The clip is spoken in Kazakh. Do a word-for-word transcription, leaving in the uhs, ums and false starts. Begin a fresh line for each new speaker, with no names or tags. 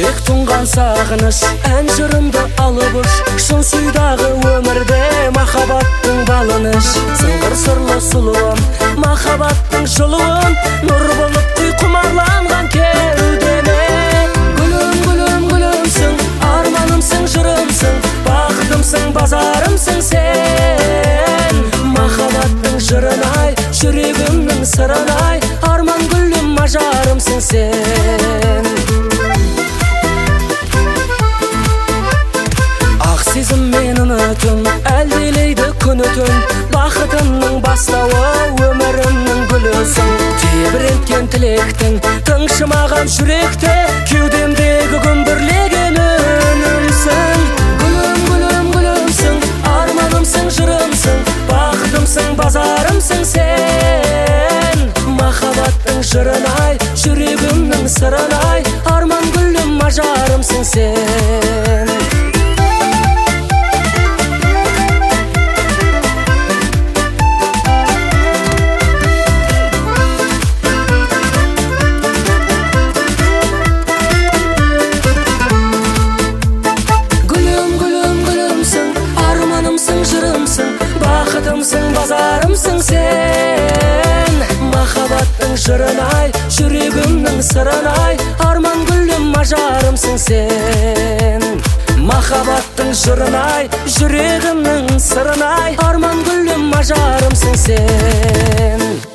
жүрек тұнған сағыныш, ән жырымды алып ұш. Шын сүйдағы өмірде махаббаттың балыныш. Сыңғыр сырлы сұлуым, махаббаттың жылуын, нұр болып құй құмарланған кеудеме. Гүлім, гүлім, гүлімсің, арманымсың, жырымсың, бақытымсың, базарымсың сен. Махаббаттың жырынай, жүрегімнің сырынай, арман гүлім, мажарымсың сен. Ақ сезім мен үмітім, әлдилейді күні түн, бақытымның бастауы, өмірімнің гүлісің. Тебіренткен тілектің, тыңшымаған жүректе, кеудемдегі күмбірлеген үнімсің. Гүлім, гүлім, гүлімсің, арманымсың, жырымсың, бақытымсың, базарымсың сен. Махаббаттың жырынай, жүрегімнің сырынай, арман гүлім, мажарымсың сен. Бақытымсың, базарымсың сен. Махаббаттың жырынай, жүрегімнің сырынай, арман гүлім, мажарымсың сен. Махаббаттың жырынай, жүрегімнің сырынай, арман гүлім, мажарымсың сен.